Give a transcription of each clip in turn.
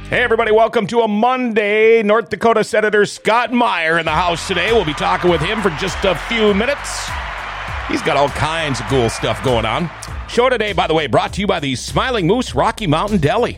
Hey, everybody, welcome to a Monday. North Dakota Senator Scott Meyer in the house today. We'll be talking with him for just a few minutes. He's got all kinds of cool stuff going on. Show today, by the way, brought to you by the Smiling Moose Rocky Mountain Deli.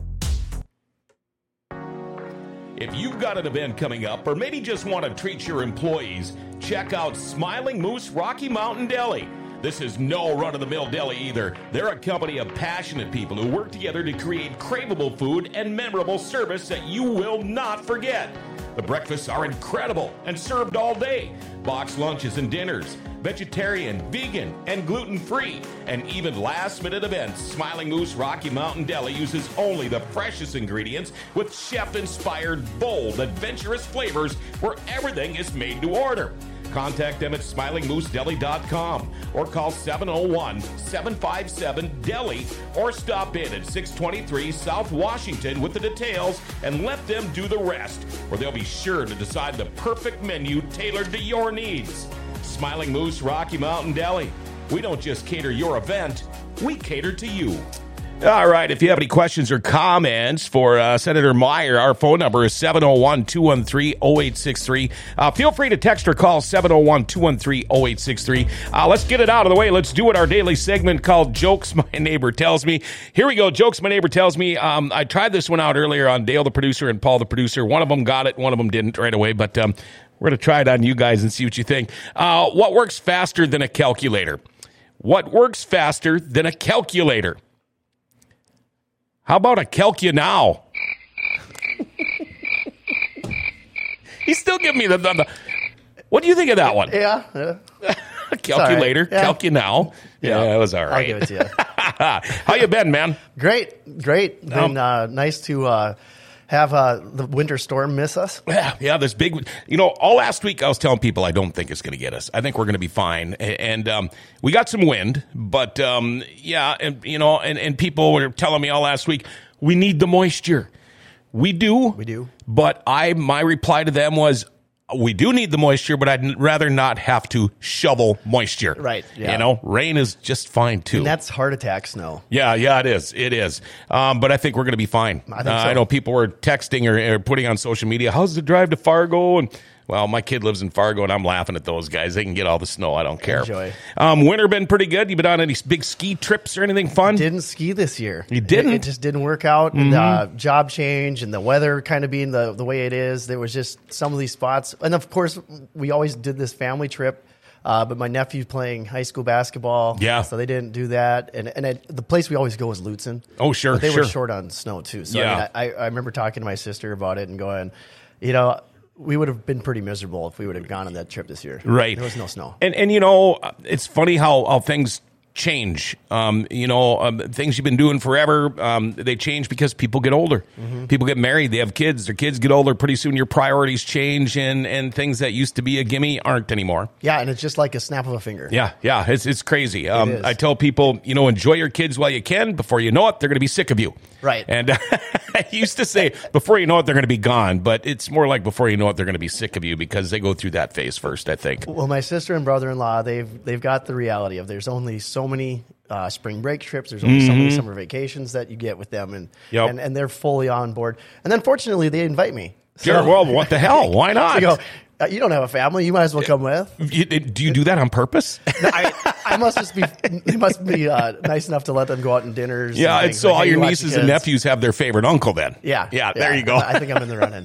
If you've got an event coming up or maybe just want to treat your employees, check out Smiling Moose Rocky Mountain Deli. This is no run-of-the-mill deli either. They're a company of passionate people who work together to create craveable food and memorable service that you will not forget. The breakfasts are incredible and served all day. Boxed lunches and dinners, vegetarian, vegan, and gluten-free, and even last-minute events. Smiling Moose Rocky Mountain Deli uses only the freshest ingredients with chef-inspired, bold, adventurous flavors where everything is made to order. Contact them at smilingmoosedeli.com or call 701-757-DELI or stop in at 623 South Washington with the details and let them do the rest, where they'll be sure to decide the perfect menu tailored to your needs. Smiling Moose Rocky Mountain Deli. We don't just cater your event, we cater to you. All right, if you have any questions or comments for Senator Meyer, our phone number is 701-213-0863. Feel free to text or call 701-213-0863. Let's get it out of the way. Let's do what our daily segment called Jokes My Neighbor Tells Me. Here we go, Jokes My Neighbor Tells Me. I tried this one out earlier on Dale the producer and Paul the producer. One of them got it, one of them didn't right away, but we're going to try it on you guys and see what you think. What works faster than a calculator? What works faster than a calculator? How about a calc you now? He's still giving me the. What do you think of that one? Yeah. Calculator, right. Yeah. calc you now. Yeah, it was all right. I'll give it to you. How you been, man? Great. Been nice to have the winter storm miss us. Yeah, this big, all last week I was telling people I don't think it's going to get us. I think we're going to be fine. And we got some wind, but and people were telling me all last week, we need the moisture. We do. But my reply to them was, we do need the moisture, but I'd rather not have to shovel moisture. Right. Yeah. Rain is just fine too. And that's heart attack snow. Yeah, it is. It is. But I think we're going to be fine. I think so. I know people were texting or putting on social media, how's the drive to Fargo? And well, my kid lives in Fargo, and I'm laughing at those guys. They can get all the snow. I don't care. Enjoy. Winter been pretty good. You been on any big ski trips or anything fun? Didn't ski this year. You didn't? It just didn't work out. Mm-hmm. And job change and the weather kind of being the way it is. There was just some of these spots. And, of course, we always did this family trip. But my nephew's playing high school basketball. Yeah. So they didn't do that. And the place we always go is Lutsen. Oh, sure. But they were short on snow, too. So yeah. I remember talking to my sister about it and going, we would have been pretty miserable if we would have gone on that trip this year. Right. There was no snow. And it's funny how things change. Things you've been doing forever, they change because people get older. Mm-hmm. People get married. They have kids. Their kids get older. Pretty soon your priorities change, and things that used to be a gimme aren't anymore. Yeah, and it's just like a snap of a finger. Yeah, it's crazy. It is. I tell people, enjoy your kids while you can. Before you know it, they're going to be sick of you. Right. And I used to say, before you know it, they're going to be gone. But it's more like before you know it, they're going to be sick of you because they go through that phase first, I think. Well, my sister and brother-in-law, they've got the reality of there's only so many spring break trips. There's only so many summer vacations that you get with them, and they're fully on board. And then fortunately, they invite me. Sure. Well, what the hell? Why not? So you don't have a family. You might as well come with. Do you do that on purpose? I must just be. It must be nice enough to let them go out on dinners. Yeah, and so all your nieces and nephews have their favorite uncle. Then. Yeah. There you go. I think I'm in the running.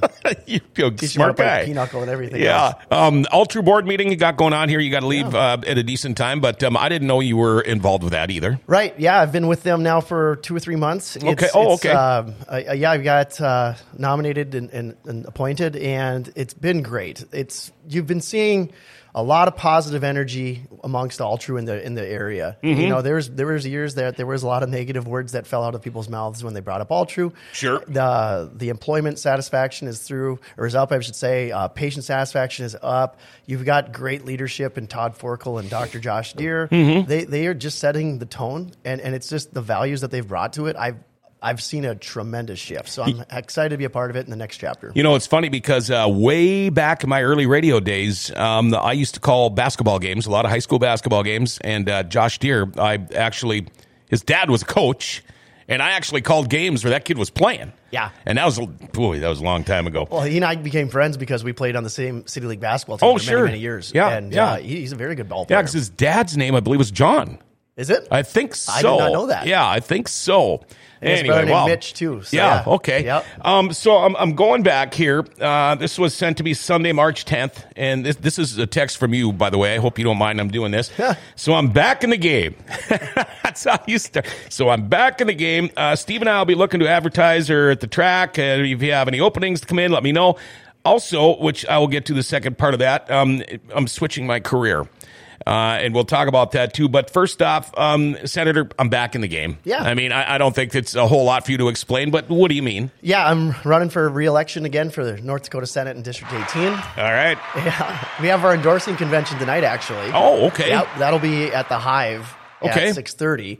Smart guy. Pinochle and everything. Yeah. Ultra board meeting you got going on here. You got to leave at a decent time, but I didn't know you were involved with that either. Right. Yeah, I've been with them now for 2 or 3 months. Okay. Okay. I got nominated and appointed, and it's been great. You've been seeing a lot of positive energy amongst Altru in the area. Mm-hmm. There was years that there was a lot of negative words that fell out of people's mouths when they brought up Altru. Sure. The employment satisfaction is up, I should say. Patient satisfaction is up. You've got great leadership in Todd Forkel and Dr. Josh Deere. Mm-hmm. They are just setting the tone, and it's just the values that they've brought to it. I've seen a tremendous shift, so I'm excited to be a part of it in the next chapter. It's funny because way back in my early radio days, I used to call basketball games, a lot of high school basketball games, and Josh Deere, his dad was a coach, And I actually called games where that kid was playing. Yeah. And that was a long time ago. Well, he and I became friends because we played on the same City League basketball team for many, many years. Yeah, and he's a very good ball player. Yeah, because his dad's name, I believe, was John. Is it? I think so. I did not know that. Yeah, I think so. And his brother named Mitch, too. So yeah, okay. Yep. So I'm going back here. This was sent to me Sunday, March 10th. And this is a text from you, by the way. I hope you don't mind I'm doing this. So I'm back in the game. That's how you start. So I'm back in the game. Steve and I will be looking to advertise her at the track. If you have any openings to come in, let me know. Also, which I will get to the second part of that, I'm switching my career. And we'll talk about that, too. But first off, Senator, I'm back in the game. Yeah. I mean, I don't think it's a whole lot for you to explain, but what do you mean? Yeah, I'm running for re-election again for the North Dakota Senate in District 18. All right. Yeah, we have our endorsing convention tonight, actually. Oh, okay. Yep, that'll be at the Hive at 6:30.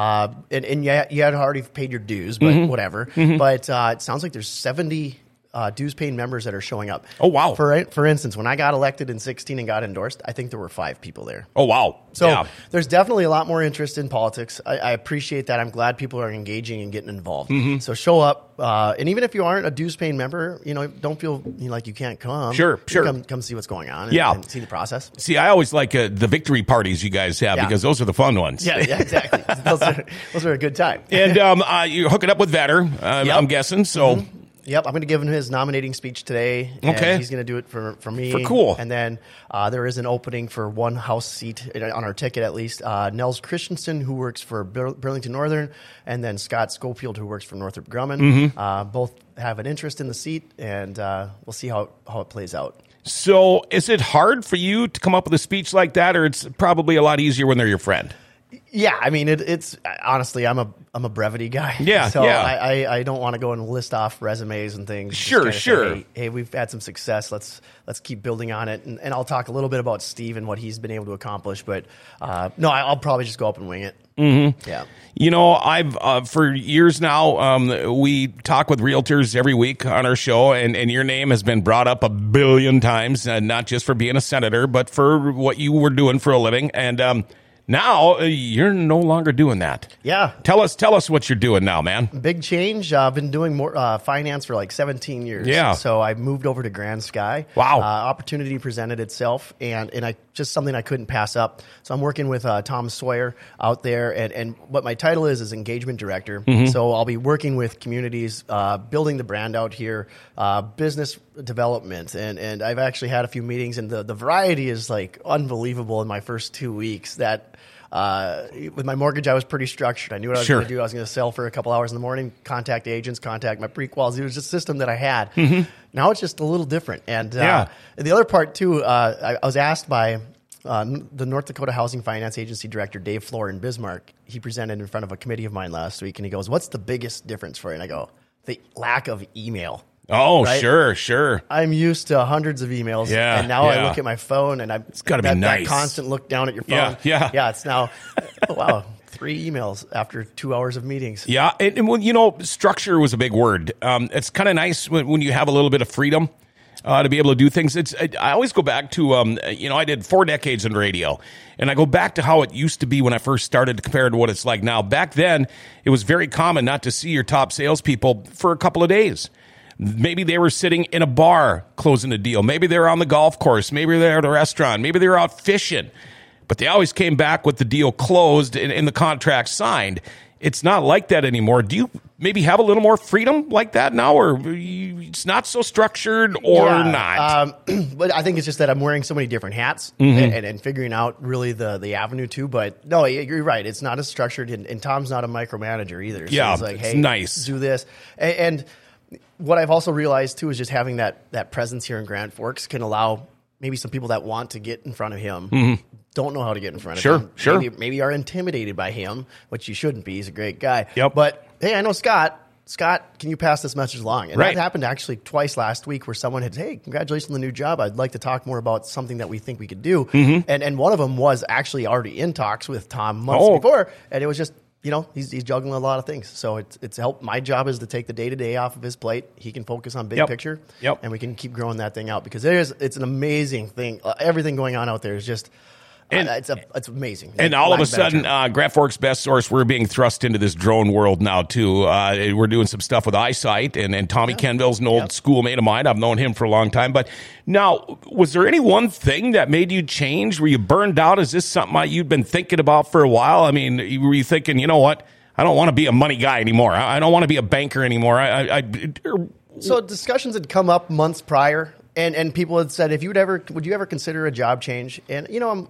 And you had already paid your dues, but whatever. But it sounds like there's 70 dues-paying members that are showing up. Oh, wow. For instance, when I got elected in 2016 and got endorsed, I think there were 5 people there. Oh, wow. So there's definitely a lot more interest in politics. I appreciate that. I'm glad people are engaging and getting involved. So show up. And even if you aren't a dues-paying member, don't feel like you can't come. Sure. Come see what's going on and see the process. See, I always like the victory parties you guys have because those are the fun ones. Yeah, exactly. those are a good time. And you're hooking up with Vetter, I'm guessing, so... Yep, I'm going to give him his nominating speech today. Okay. And he's going to do it for me. For cool. And then there is an opening for one House seat on our ticket, at least. Nels Christensen, who works for Burlington Northern, and then Scott Schofield, who works for Northrop Grumman. Both have an interest in the seat, and we'll see how it plays out. So is it hard for you to come up with a speech like that, or it's probably a lot easier when they're your friend? Yeah, I mean, it's honestly, I'm a brevity guy. Yeah, so I don't want to go and list off resumes and things. Sure. Say, hey, we've had some success. Let's keep building on it, and I'll talk a little bit about Steve and what he's been able to accomplish. But no, I'll probably just go up and wing it. Yeah. I've for years now, we talk with realtors every week on our show, and your name has been brought up a billion times, not just for being a senator, but for what you were doing for a living, and. Now, you're no longer doing that. Yeah. Tell us what you're doing now, man. Big change. I've been doing more finance for like 17 years. Yeah. So I moved over to Grand Sky. Wow. Opportunity presented itself, and I just something I couldn't pass up. So I'm working with Tom Sawyer out there, and what my title is engagement director. So I'll be working with communities, building the brand out here, business development, and I've actually had a few meetings, and the variety is like unbelievable in my first 2 weeks. That with my mortgage, I was pretty structured. I knew what I was going to do. I was going to sell for a couple hours in the morning, contact agents, contact my pre-quals. It was just a system that I had. Now it's just a little different. And the other part, too, I was asked by the North Dakota Housing Finance Agency Director, Dave Floor in Bismarck. He presented in front of a committee of mine last week, and he goes, "What's the biggest difference for you?" And I go, "The lack of email." Oh, right? Sure. I'm used to hundreds of emails, and now I look at my phone, and it's got to be nice. That constant look down at your phone. Yeah. It's now, wow, 3 emails after 2 hours of meetings. Yeah, and when structure was a big word. It's kind of nice when you have a little bit of freedom to be able to do things. I always go back to I did 4 decades in radio, and I go back to how it used to be when I first started compared to what it's like now. Back then, it was very common not to see your top salespeople for a couple of days. Maybe they were sitting in a bar closing a deal. Maybe they were on the golf course. Maybe they were at a restaurant. Maybe they were out fishing. But they always came back with the deal closed and the contract signed. It's not like that anymore. Do you maybe have a little more freedom like that now, or it's not so structured or not? But I think it's just that I'm wearing so many different hats and figuring out really the avenue too. But no, you're right. It's not as structured, and Tom's not a micromanager either. So he's like, hey, nice. Do this. And what I've also realized too is just having that presence here in Grand Forks can allow maybe some people that want to get in front of him don't know how to get in front of him. Sure. Maybe are intimidated by him, which you shouldn't be. He's a great guy. Yep. But hey, I know Scott. Scott, can you pass this message along? And that happened actually twice last week where someone had, hey, congratulations on the new job. I'd like to talk more about something that we think we could do. And one of them was actually already in talks with Tom months before. And it was just, he's juggling a lot of things. So it's helped. My job is to take the day-to-day off of his plate. He can focus on big picture. And we can keep growing that thing out because it's an amazing thing. Everything going on out there is just And it's amazing. And all of a sudden, Grand Forks Best Source, we're being thrust into this drone world now, too. We're doing some stuff with Eyesight, and Tommy Kenville's an old schoolmate of mine. I've known him for a long time. But now, was there any one thing that made you change? Were you burned out? Is this something you'd been thinking about for a while? I mean, were you thinking, you know what? I don't want to be a money guy anymore. I don't want to be a banker anymore. So discussions had come up months prior. And people had said, would you ever consider a job change? And,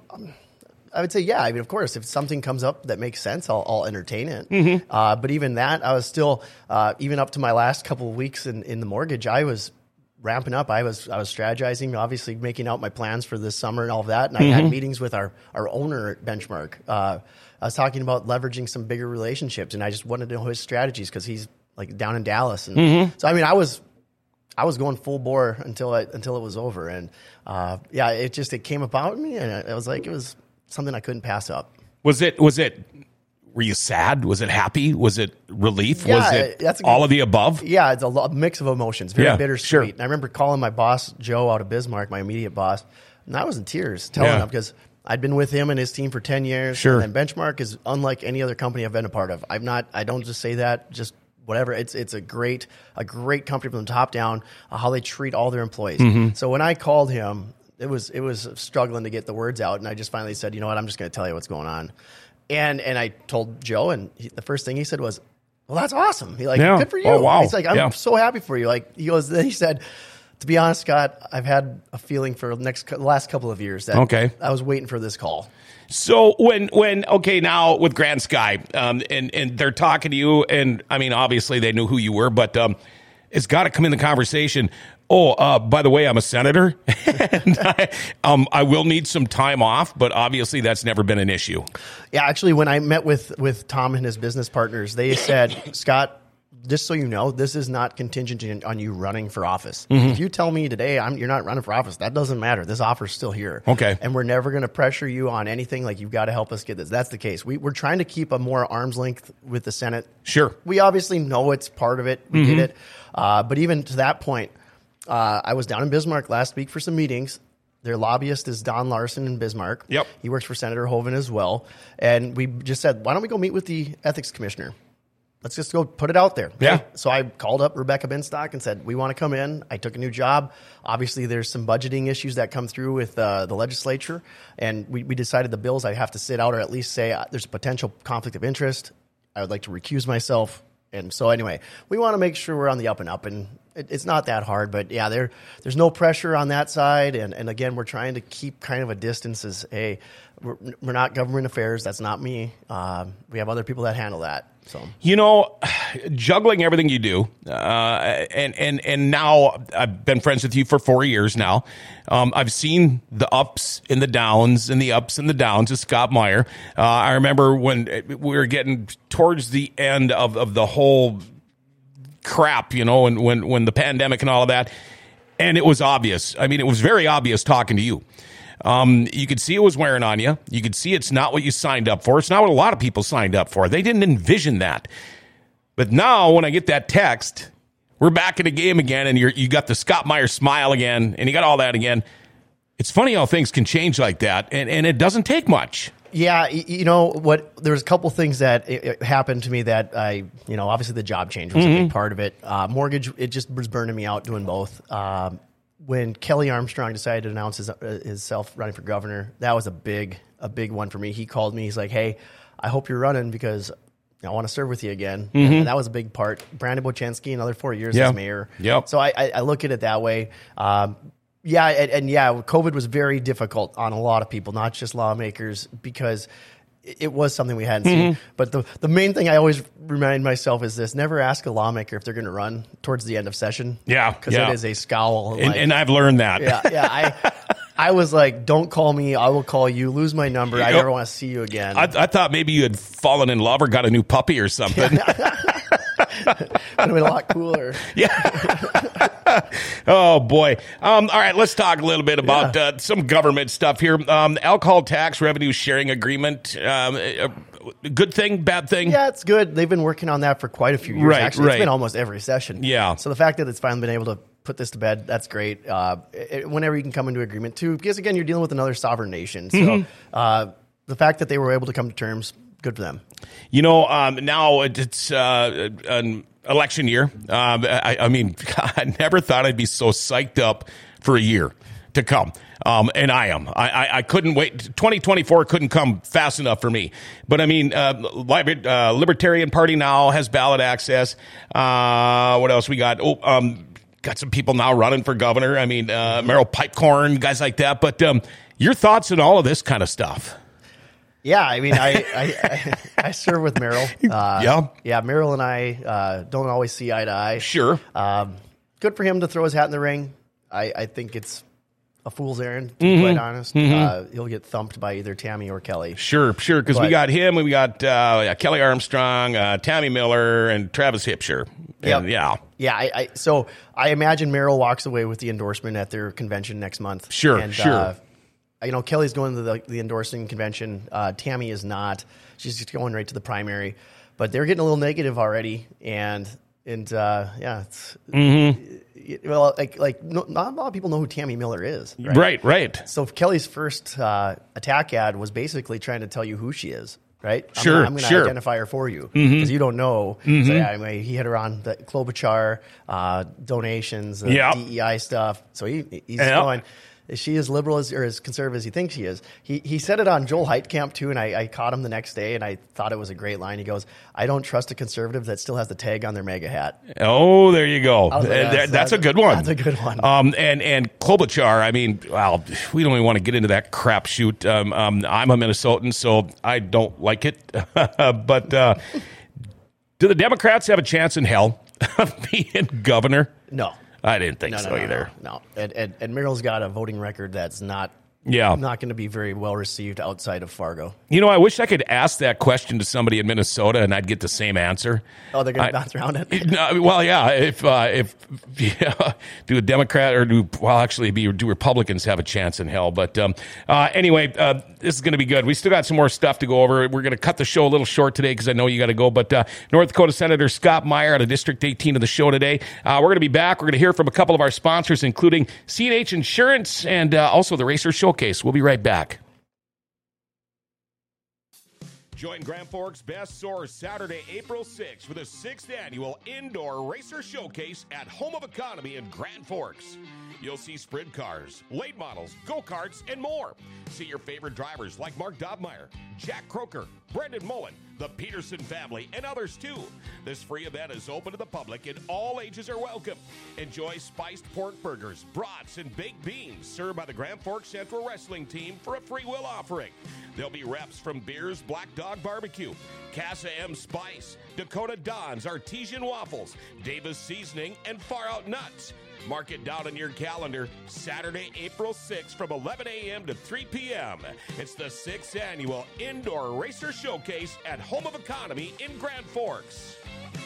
I would say, yeah. I mean, of course, if something comes up that makes sense, I'll entertain it. Mm-hmm. But even that, I was still, even up to my last couple of weeks in the mortgage, I was ramping up. I was strategizing, obviously making out my plans for this summer and all of that. And I had meetings with our owner at Benchmark. I was talking about leveraging some bigger relationships, and I just wanted to know his strategies because he's like down in Dallas. And so, I mean, I was going full bore until it was over, and it came about me, and it was something I couldn't pass up. Was it? Were you sad? Was it happy? Was it relief? Yeah, was it all of the above? Yeah, it's a mix of emotions, very bittersweet. Sure. And I remember calling my boss Joe out of Bismarck, my immediate boss, and I was in tears telling him because I'd been with him and his team for 10 years. Sure. And Benchmark is unlike any other company I've been a part of. I don't just say that just. Whatever, it's a great company from the top down. How they treat all their employees. Mm-hmm. So when I called him, it was struggling to get the words out, and I just finally said, you know what, I'm just going to tell you what's going on. And I told Joe, and the first thing he said was, "Well, that's awesome." He good for you. Oh, wow. He's like, I'm so happy for you. Like he said, to be honest, Scott, I've had a feeling for the last couple of years that I was waiting for this call. So when now with Grand Sky, and they're talking to you, and I mean, obviously they knew who you were, but it's got to come in the conversation. Oh, by the way, I'm a senator, and I will need some time off, but obviously that's never been an issue. Yeah, actually, when I met with Tom and his business partners, they said, Scott, just so you know, this is not contingent on you running for office. Mm-hmm. If you tell me today you're not running for office, that doesn't matter. This offer's still here. Okay. And we're never going to pressure you on anything. Like, you've got to help us get this. That's the case. We're trying to keep a more arm's length with the Senate. Sure. We obviously know it's part of it. We did it. But even to that point, I was down in Bismarck last week for some meetings. Their lobbyist is Don Larson in Bismarck. Yep. He works for Senator Hoeven as well. And we just said, why don't we go meet with the ethics commissioner? Let's just go put it out there. Yeah. Okay? So I called up Rebecca Binstock and said, we want to come in. I took a new job. Obviously, there's some budgeting issues that come through with the legislature. And we decided the bills I have to sit out or at least say there's a potential conflict of interest. I would like to recuse myself. And so anyway, we want to make sure we're on the up and up. And it's not that hard. But, yeah, there's no pressure on that side. And again, we're trying to keep kind of a distance as, hey, we're not government affairs. That's not me. We have other people that handle that. So, juggling everything you do, and now I've been friends with you for 4 years now. I've seen the ups and the downs and the ups and the downs of Scott Meyer. I remember when we were getting towards the end of the whole crap, and when the pandemic and all of that, and it was obvious. I mean, it was very obvious talking to you. You could see it was wearing on you. You could see it's not what you signed up for. It's not what a lot of people signed up for. They didn't envision that. But now when I get that text, we're back in the game again, and you got the Scott Meyer smile again, and you got all that again. It's funny how things can change like that, and it doesn't take much. Yeah, you know what? There's a couple things that it happened to me that obviously the job change was a big part of it. Mortgage, it just was burning me out doing both. When Kelly Armstrong decided to announce his self running for governor, that was a big one for me. He called me. He's like, "Hey, I hope you're running because I want to serve with you again." Mm-hmm. And that was a big part. Brandon Bochenski, another 4 years as mayor. Yep. So I look at it that way. COVID was very difficult on a lot of people, not just lawmakers, because it was something we hadn't seen. But the main thing I always remind myself is this: never ask a lawmaker if they're going to run towards the end of session. Yeah. Because it is a scowl. And I've learned that. Yeah. I was like, don't call me. I will call you. Lose my number. I never want to see you again. I thought maybe you had fallen in love or got a new puppy or something. Would have been a lot cooler. Yeah. Oh, boy. All right, let's talk a little bit about some government stuff here. Alcohol tax revenue sharing agreement. Good thing, bad thing? Yeah, it's good. They've been working on that for quite a few years. Right, actually. It's been almost every session. Yeah. So the fact that it's finally been able to put this to bed. That's great. Whenever you can come into agreement too, because again, you're dealing with another sovereign nation. So the fact that they were able to come to terms, good for them. Now it's an election year. I mean, I never thought I'd be so psyched up for a year to come. And I am. I couldn't wait. 2024 couldn't come fast enough for me. But I mean, Libertarian Party now has ballot access. What else we got? Got some people now running for governor. I mean, Merrill Pipecorn, guys like that. But your thoughts on all of this kind of stuff? Yeah, I mean, I serve with Merrill. Yeah, Merrill and I don't always see eye to eye. Sure. Good for him to throw his hat in the ring. I think it's a fool's errand, to be quite honest. He'll get thumped by either Tammy or Kelly. Sure, because we got him, and we got Kelly Armstrong, Tammy Miller, and Travis Hipsher. So I imagine Merrill walks away with the endorsement at their convention next month. Sure. Kelly's going to the endorsing convention. Tammy is not. She's just going right to the primary. But they're getting a little negative already, it's well, not a lot of people know who Tammy Miller is. Right. So Kelly's first attack ad was basically trying to tell you who she is. Right? Sure. I'm going to identify her for you because you don't know. So he hit her on the Klobuchar donations, DEI stuff. So he's going. Is she as liberal or as conservative as he thinks she is? He said it on Joel Heitkamp too, and I caught him the next day, and I thought it was a great line. He goes, "I don't trust a conservative that still has the tag on their MAGA hat." Oh, there you go. That's a good one. That's a good one. And Klobuchar, I mean, well, we don't even want to get into that crapshoot. I'm a Minnesotan, so I don't like it. But do the Democrats have a chance in hell of being governor? No. I didn't think so either. No. And Merrill's got a voting record that's not going to be very well received outside of Fargo. I wish I could ask that question to somebody in Minnesota and I'd get the same answer. Oh, they're going to bounce around it? Well, yeah. If do a Democrat or do Republicans have a chance in hell? But anyway, this is going to be good. We still got some more stuff to go over. We're going to cut the show a little short today because I know you got to go. But North Dakota Senator Scott Meyer out of District 18 of the show today. We're going to be back. We're going to hear from a couple of our sponsors, including C&H Insurance and also the Racer Showcase. We'll be right back. Join Grand Forks' best source Saturday, April 6th for the 6th annual Indoor Racer Showcase at Home of Economy in Grand Forks. You'll see sprint cars, late models, go-karts, and more. See your favorite drivers like Mark Dobmeyer, Jack Croker, Brendan Mullen, the Peterson family, and others too. This free event is open to the public and all ages are welcome. Enjoy spiced pork burgers, brats, and baked beans served by the Grand Forks Central Wrestling Team for a free will offering. There'll be reps from Beers Black Dog Barbecue, Casa M Spice, Dakota Don's Artesian Waffles, Davis Seasoning, and Far Out Nuts. Mark it down on your calendar, Saturday, April 6th from 11 a.m. to 3 p.m. It's the 6th annual Indoor Racer Showcase at Home of Economy in Grand Forks.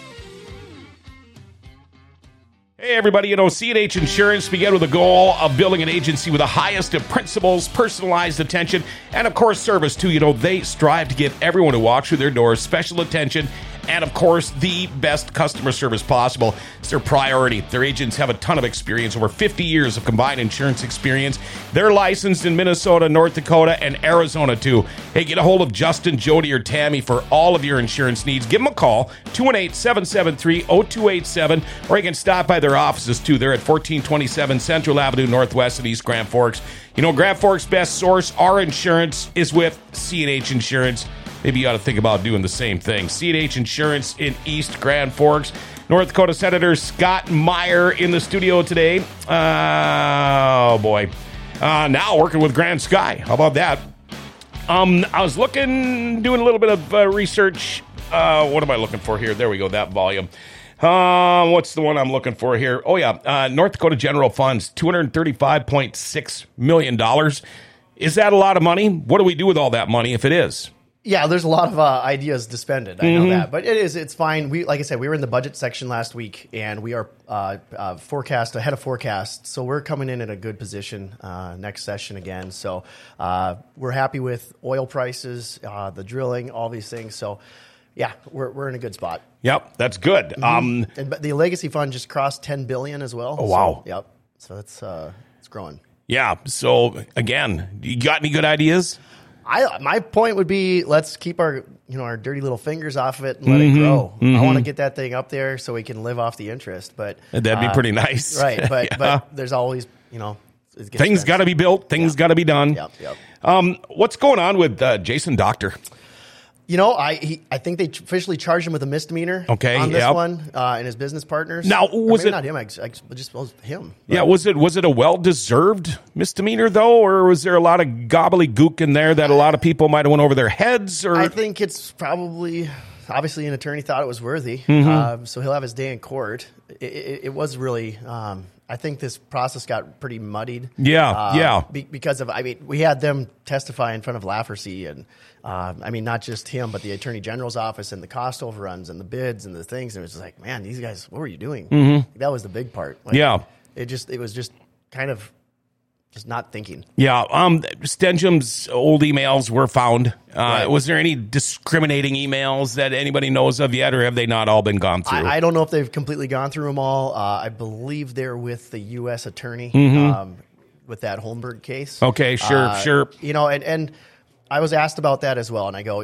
Hey, everybody, C&H Insurance began with a goal of building an agency with the highest of principles, personalized attention, and, of course, service, too. They strive to give everyone who walks through their doors special attention and, of course, the best customer service possible. It's their priority. Their agents have a ton of experience, over 50 years of combined insurance experience. They're licensed in Minnesota, North Dakota, and Arizona, too. Hey, get a hold of Justin, Jody, or Tammy for all of your insurance needs. Give them a call, 218-773-0287, or you can stop by their offices, too. They're at 1427 Central Avenue, Northwest in East Grand Forks. Grand Forks' best source, our insurance, is with C&H Insurance. Maybe you ought to think about doing the same thing. C&H Insurance in East Grand Forks. North Dakota Senator Scott Meyer in the studio today. Oh, boy. Now working with Grand Sky. How about that? I was doing a little bit of research. What am I looking for here? There we go, that volume. What's the one I'm looking for here? Oh, yeah. North Dakota General Funds, $235.6 million. Is that a lot of money? What do we do with all that money if it is? Yeah, there's a lot of ideas to spend it. I know that, but it's fine. Like I said, we were in the budget section last week, and we are ahead of forecast. So we're coming in at a good position next session again. So we're happy with oil prices, the drilling, all these things. So Yeah, we're in a good spot. Yep, that's good. But the legacy fund just crossed $10 billion as well. Oh, wow. So, yep. So it's growing. Yeah. So again, you got any good ideas? My point would be, let's keep our dirty little fingers off of it and let it grow. I want to get that thing up there so we can live off the interest. But that'd be pretty nice, right? But there's always things got to be built, things got to be done. Yep. What's going on with Jason Doctor? I think they officially charged him with a misdemeanor on this one, and his business partners. Now, was it not him? I just was him. Yeah, was it a well-deserved misdemeanor though, or was there a lot of gobbledygook in there that a lot of people might have went over their heads? Or I think it's probably, obviously, an attorney thought it was worthy, so he'll have his day in court. It was really. I think this process got pretty muddied. Yeah. Because of, we had them testify in front of Lafferty, and not just him, but the Attorney General's office, and the cost overruns and the bids and the things. And it was just like, man, these guys, what were you doing? That was the big part. It was just kind of just not thinking. Yeah. Stenjum's old emails were found. Right. Was there any discriminating emails that anybody knows of yet, or have they not all been gone through? I don't know if they've completely gone through them all. I believe they're with the U.S. attorney with that Holmberg case. Okay, sure. And I was asked about that as well, and I go,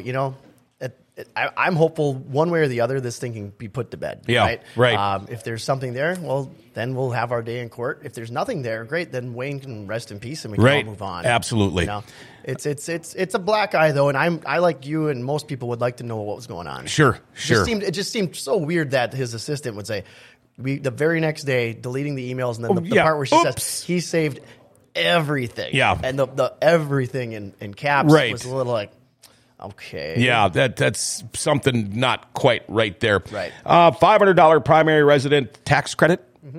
I'm hopeful one way or the other this thing can be put to bed. Yeah, right. If there's something there, well, then we'll have our day in court. If there's nothing there, great. Then Wayne can rest in peace, and we can all move on. Absolutely. It's a black eye though, and I like you and most people would like to know what was going on. Sure. It just seemed so weird that his assistant would say, the very next day, deleting the emails, and then the part where she says he saved everything. Yeah, and the everything in caps was a little like. Okay. Yeah, that's something not quite right there. Right. $500 primary resident tax credit.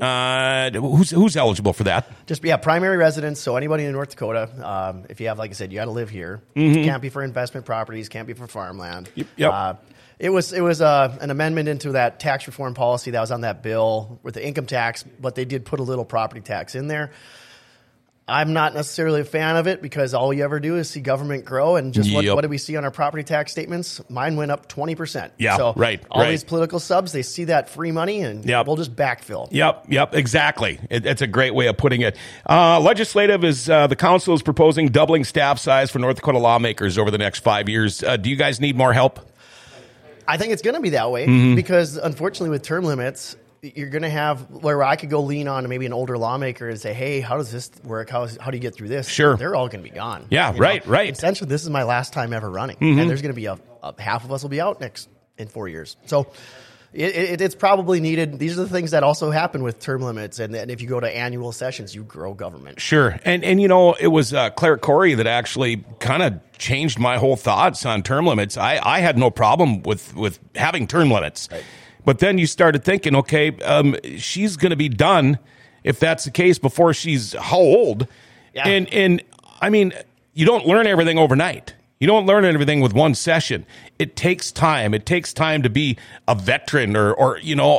Who's eligible for that? Just primary residents. So anybody in North Dakota, if you have, like I said, you got to live here. Can't be for investment properties. Can't be for farmland. Yep. It was an amendment into that tax reform policy that was on that bill with the income tax, but they did put a little property tax in there. I'm not necessarily a fan of it because all you ever do is see government grow, and just what do we see on our property tax statements? Mine went up 20%. Yeah, so right. These political subs, they see that free money, and we'll just backfill. Yep, exactly. It's a great way of putting it. Legislative is the council is proposing doubling staff size for North Dakota lawmakers over the next 5 years. Do you guys need more help? I think it's going to be that way because, unfortunately, with term limits, you're going to have where I could go lean on maybe an older lawmaker and say, hey, how does this work? How do you get through this? Sure. They're all going to be gone. Yeah, right. Essentially, this is my last time ever running. And there's going to be half of us will be out in 4 years. So it's probably needed. These are the things that also happen with term limits. And if you go to annual sessions, you grow government. Sure. And it was Claire Corey that actually kind of changed my whole thoughts on term limits. I had no problem with having term limits. Right. But then you started thinking, okay, she's going to be done if that's the case before she's how old? Yeah. And I mean, you don't learn everything overnight. You don't learn everything with one session. It takes time. It takes time to be a veteran or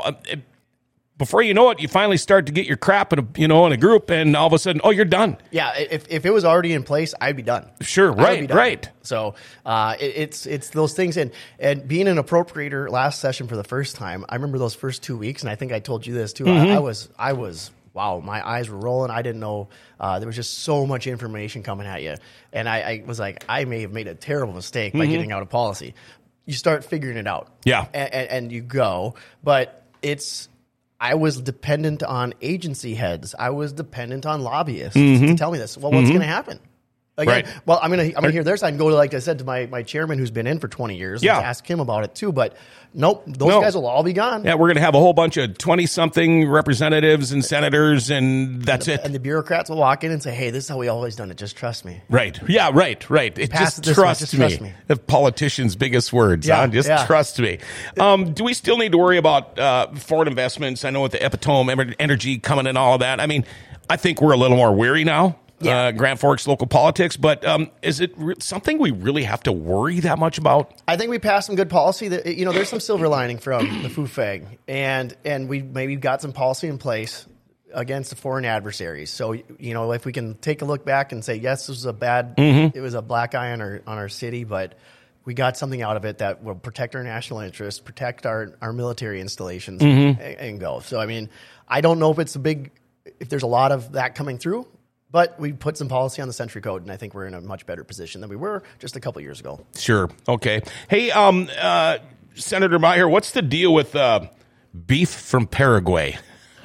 before you know it, you finally start to get your crap in a group, and all of a sudden, you're done. Yeah, if it was already in place, I'd be done. Sure, right. So it's those things, and being an appropriator last session for the first time, I remember those first 2 weeks, and I think I told you this too. I was wow, my eyes were rolling. I didn't know there was just so much information coming at you, and I was like, I may have made a terrible mistake by getting out of policy. You start figuring it out, and you go, but it's. I was dependent on agency heads. I was dependent on lobbyists to tell me this. Well, what's going to happen? Again, well, I'm gonna hear theirs. I can go to, like I said, to my chairman who's been in for 20 years and ask him about it too. But nope, those guys will all be gone. Yeah, we're gonna have a whole bunch of 20-something representatives and senators, and that's it. And the bureaucrats will walk in and say, "Hey, this is how we always done it. Just trust me." Right? Yeah, right. Just trust me. The politician's biggest words. Just trust me. Do we still need to worry about foreign investments? I know with the Epitome Energy coming and all of that. I mean, I think we're a little more weary now. Grand Forks local politics, but is it something we really have to worry that much about? I think we passed some good policy. That there's some silver lining from the FUFEG, and we maybe got some policy in place against the foreign adversaries. So if we can take a look back and say, yes, this was it was a black eye on our city, but we got something out of it that will protect our national interests, protect our military installations, and go. So, I mean, I don't know if there's a lot of that coming through, but we put some policy on the Century Code, and I think we're in a much better position than we were just a couple years ago. Sure. Okay. Hey, Senator Meyer, what's the deal with beef from Paraguay?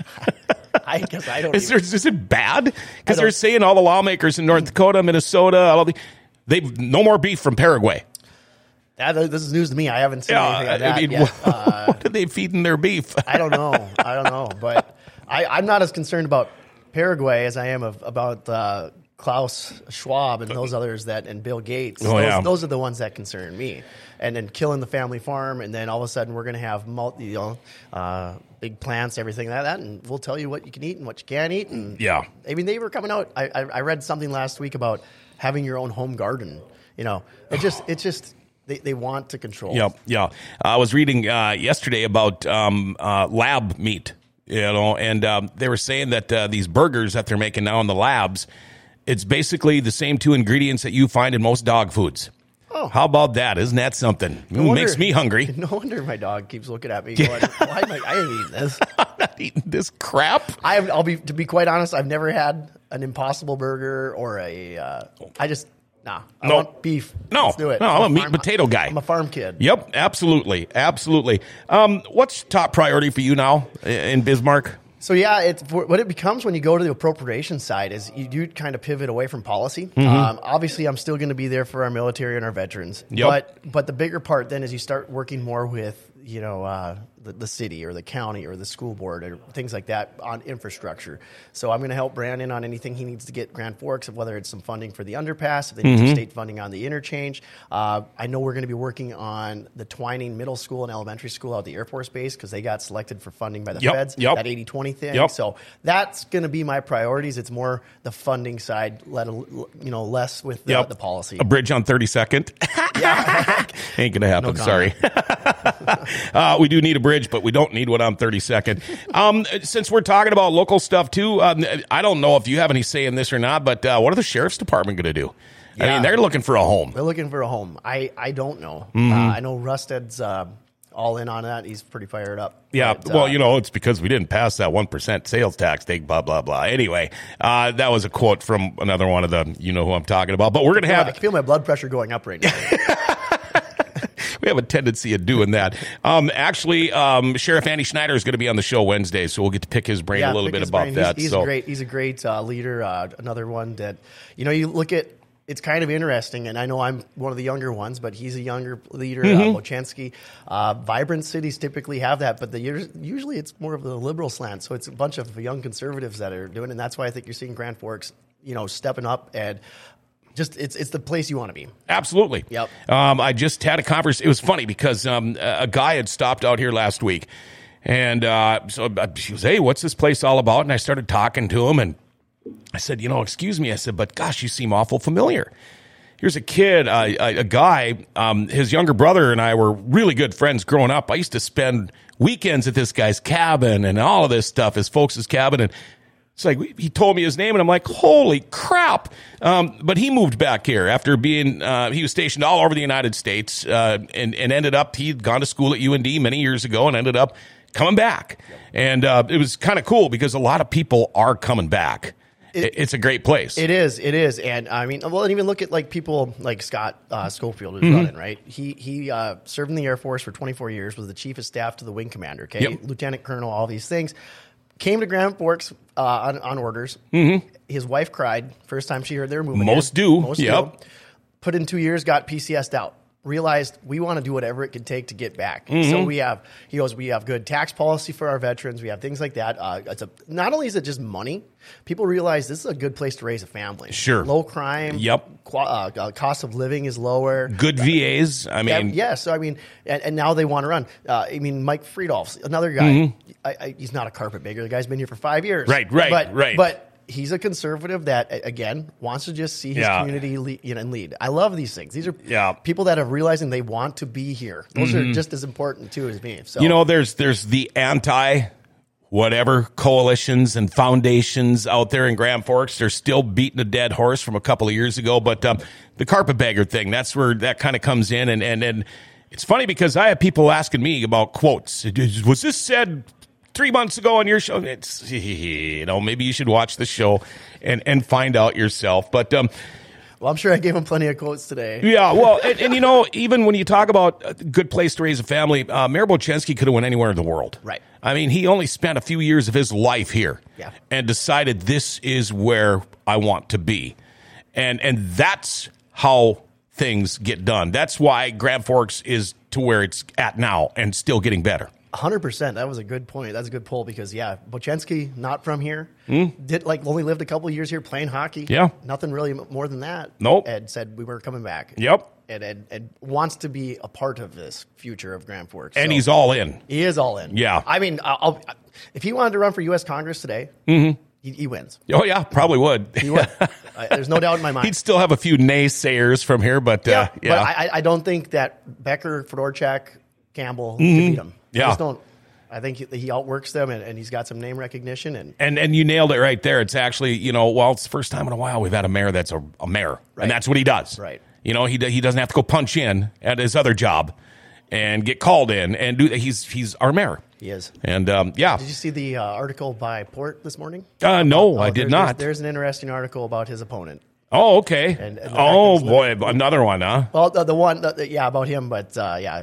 I guess I don't. Is it bad? Because they're saying all the lawmakers in North Dakota, Minnesota, they've no more beef from Paraguay. This is news to me. I haven't seen anything like that yet. What are they feeding their beef? I don't know. But I'm not as concerned about Paraguay as I am about Klaus Schwab and those others and Bill Gates. Those are the ones that concern me. And then killing the family farm, and then all of a sudden we're going to have big plants, everything like that, and we'll tell you what you can eat and what you can't eat. And yeah, I mean, they were coming out. I read something last week about having your own home garden. It's just they want to control. Yeah. I was reading yesterday about lab meat, and they were saying that these burgers that they're making now in the labs, it's basically the same 2 ingredients that you find in most dog foods. Oh. How about that? Isn't that something? Makes me hungry. No wonder my dog keeps looking at me going, why am I ain't eating this? I'm not eating this crap. To be quite honest, I've never had an Impossible Burger or I want beef. No. Let's do it. No, I'm a meat and potato guy. I'm a farm kid. Yep, absolutely. What's top priority for you now in Bismarck? So, what it becomes when you go to the appropriation side is you do kind of pivot away from policy. Obviously, I'm still going to be there for our military and our veterans. Yep. But the bigger part then is you start working more with, the city or the county or the school board or things like that on infrastructure. So I'm going to help Brandon on anything he needs to get Grand Forks, whether it's some funding for the underpass, if they need some state funding on the interchange. I know we're going to be working on the Twining Middle School and Elementary School out at the Air Force Base because they got selected for funding by the feds, that 80-20 thing. So that's going to be my priorities. It's more the funding side, less with the policy. A bridge on 32nd. Ain't going to happen. No Sorry. We do need a bridge, but we don't need one on 32nd. Since we're talking about local stuff too, I don't know if you have any say in this or not, but what are the sheriff's department going to do? I mean, they're looking for a home. They're looking for a home. I don't know. I know Rusted's all in on that. He's pretty fired up. Yeah, but, it's because we didn't pass that 1% sales tax thing, blah, blah, blah. Anyway, that was a quote from another one of the, who I'm talking about. But we're going to have... I feel my blood pressure going up right now. We have a tendency of doing that. Actually, Sheriff Andy Schneider is going to be on the show Wednesday, so we'll get to pick his brain a little bit about that. He's a great leader. Another one that, you look at, it's kind of interesting, and I know I'm one of the younger ones, but he's a younger leader, Mochansky. Vibrant cities typically have that, but usually it's more of the liberal slant, so it's a bunch of young conservatives that are doing it, and that's why I think you're seeing Grand Forks, stepping up and... Just it's the place you want to be. Absolutely. Yep. I just had a conversation. It was funny because a guy had stopped out here last week, and so she was, "Hey, what's this place all about?" And I started talking to him, and I said, "Excuse me," I said, "but gosh, you seem awful familiar." Here's a kid, a guy. His younger brother and I were really good friends growing up. I used to spend weekends at this guy's cabin and all of this stuff, his folks' cabin, and. It's like he told me his name, and I'm like, holy crap. But he moved back here after being, he was stationed all over the United States and ended up, he'd gone to school at UND many years ago and ended up coming back. Yep. And it was kind of cool because a lot of people are coming back. It's a great place. It is. And I mean, and even look at people like Scott Schofield who's running, right? He served in the Air Force for 24 years, was the chief of staff to the wing commander, okay? Yep. Lieutenant colonel, all these things. Came to Grand Forks on orders. His wife cried first time she heard they were moving. Most do. Put in 2 years, got PCS'd out. Realized we want to do whatever it could take to get back. So we have good tax policy for our veterans. We have things like that. Not only is it just money, people realize this is a good place to raise a family. Sure. Low crime. Yep. Cost of living is lower. Good VAs. I mean. So, and now they want to run. Mike Friedolf's another guy. He's not a carpetbagger. The guy's been here for 5 years. Right. But he's a conservative that, again, wants to just see his community lead. I love these things. These are people that are realizing they want to be here. Those are just as important, too, as me. So. There's the anti whatever coalitions and foundations out there in Grand Forks. They're still beating a dead horse from a couple of years ago. But the carpetbagger thing, that's where that kind of comes in. And it's funny because I have people asking me about quotes. Was this said 3 months ago on your show? It's, maybe you should watch the show and find out yourself. But well, I'm sure I gave him plenty of quotes today. Yeah, well, and even when you talk about a good place to raise a family, Mayor Bochensky could have went anywhere in the world. Right. I mean, he only spent a few years of his life here and decided this is where I want to be. And that's how things get done. That's why Grand Forks is to where it's at now and still getting better. 100%. That was a good point. That's a good poll because, Bochensky, not from here, only lived a couple of years here playing hockey. Yeah. Nothing really more than that. Nope. Ed said we were coming back. Yep. And wants to be a part of this future of Grand Forks. And he's all in. He is all in. Yeah. I mean, if he wanted to run for U.S. Congress today, he wins. Oh, yeah, probably would. He would. There's no doubt in my mind. He'd still have a few naysayers from here, but But I don't think that Becker, Fedorchak, Campbell can beat him. Yeah. I just don't. I think he outworks them, and he's got some name recognition. And you nailed it right there. It's actually, it's the first time in a while we've had a mayor that's a mayor. Right. And that's what he does. Right. He doesn't have to go punch in at his other job and get called in and do that. He's our mayor. He is. And, Did you see the article by Port this morning? No, I did not. There's an interesting article about his opponent. Oh, okay. And boy, another one, huh? Well, the one, about him, but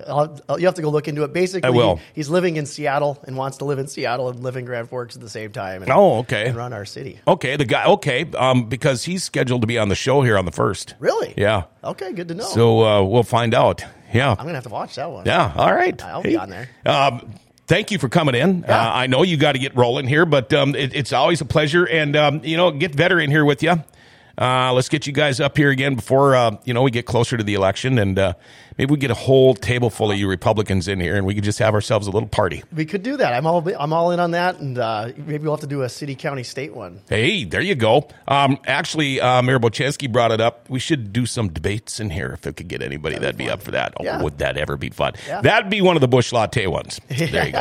you have to go look into it. Basically, I will. He's living in Seattle and wants to live in Seattle and live in Grand Forks at the same time. And, okay. And run our city. Okay, the guy. Okay, because he's scheduled to be on the show here on the 1st. Really? Yeah. Okay, good to know. So we'll find out. Yeah. I'm gonna have to watch that one. Yeah. All right. I'll be on there. Thank you for coming in. Yeah. I know you got to get rolling here, but it's always a pleasure. And, get Vetter in here with you. Let's get you guys up here again before, we get closer to the election. And maybe we get a whole table full of you Republicans in here and we could just have ourselves a little party. We could do that. I'm all in on that. And maybe we'll have to do a city, county, state one. Hey, there you go. Actually, Mayor Bochensky brought it up. We should do some debates in here if it could get anybody that'd be up for that. Yeah. Oh, would that ever be fun? Yeah. That'd be one of the Bush Latte ones. There you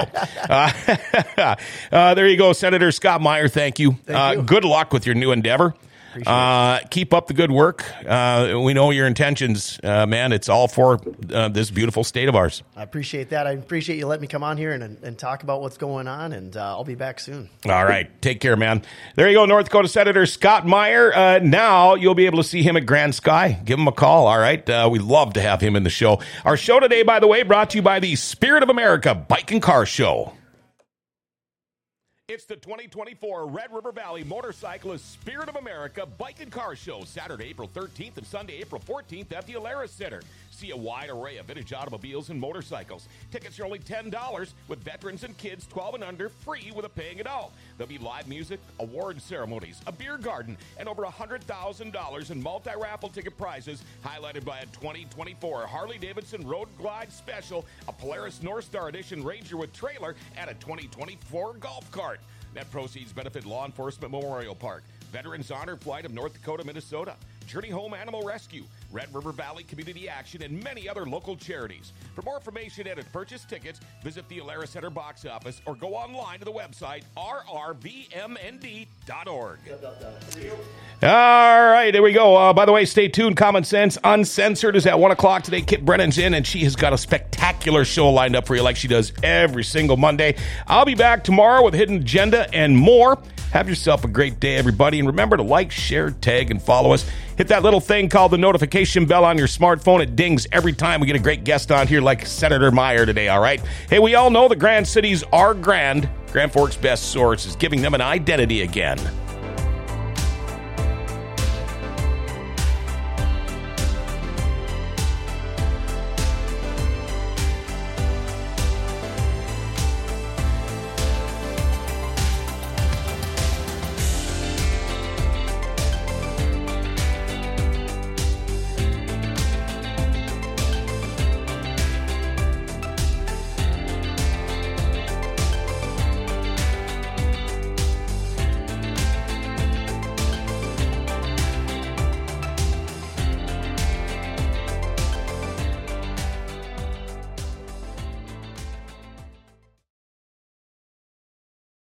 go. There you go, Senator Scott Meyer. Thank you. Thank you. Good luck with your new endeavor. Keep up the good work. We know your intentions, man. It's all for this beautiful state of ours. I appreciate that. I appreciate you letting me come on here and talk about what's going on, and I'll be back soon. All right. Take care, man. There you go, North Dakota Senator Scott Meyer. Now you'll be able to see him at Grand Sky. Give him a call, all right? We'd love to have him in the show. Our show today, by the way, brought to you by the Spirit of America Bike and Car Show. It's the 2024 Red River Valley Motorcyclist Spirit of America Bike and Car Show, Saturday, April 13th and Sunday, April 14th at the Alaris Center. See a wide array of vintage automobiles and motorcycles. Tickets are only $10 with veterans and kids 12 and under free with a paying it all. There'll be live music, award ceremonies, a beer garden, and over $100,000 in multi-raffle ticket prizes, highlighted by a 2024 Harley-Davidson Road Glide Special, a Polaris North Star Edition Ranger with trailer, and a 2024 golf cart. Net proceeds benefit Law Enforcement Memorial Park, Veterans Honor Flight of North Dakota, Minnesota, Journey Home Animal Rescue, Red River Valley Community Action, and many other local charities. For more information and to purchase tickets, visit the Alaris Center box office or go online to the website rrvmnd.org. All right, there we go. By the way, stay tuned. Common Sense Uncensored is at 1 o'clock today. Kit Brennan's in, and she has got a spectacular show lined up for you like she does every single Monday. I'll be back tomorrow with Hidden Agenda and more. Have yourself a great day, everybody. And remember to like, share, tag, and follow us. Hit that little thing called the notification bell on your smartphone. It dings every time we get a great guest on here like Senator Meyer today, all right? Hey, we all know the Grand Cities are grand. Grand Forks' best source is giving them an identity again.